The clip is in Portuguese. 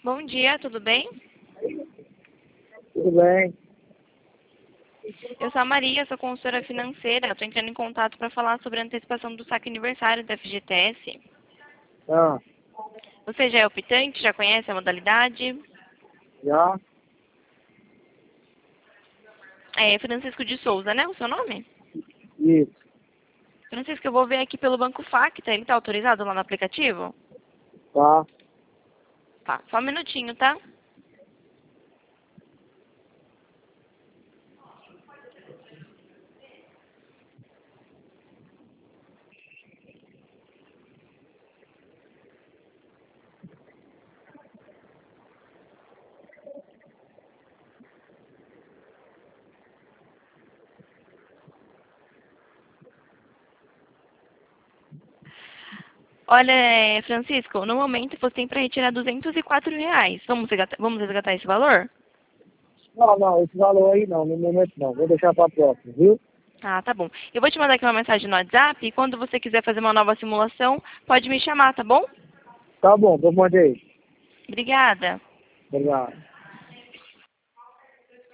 Bom dia, tudo bem? Tudo bem? Eu sou a Maria, sou consultora financeira. Estou entrando em contato para falar sobre a antecipação do saque aniversário da FGTS. Ah, Você já é optante? Já conhece a modalidade? já? É Francisco de Souza, né? O seu nome? Isso. Francisco, eu vou ver aqui pelo Banco Facta. Ele está autorizado lá no aplicativo? Tá. Tá, só um minutinho, tá? Olha, Francisco, no momento você tem para retirar R$ 204. Vamos resgatar esse valor? Não, esse valor aí não, no momento não. Vou deixar para próxima, viu? Ah, tá bom. Eu vou te mandar aqui uma mensagem no WhatsApp e quando você quiser fazer uma nova simulação, pode me chamar, tá bom? Tá bom, vou mandar aí. Obrigada. Obrigado.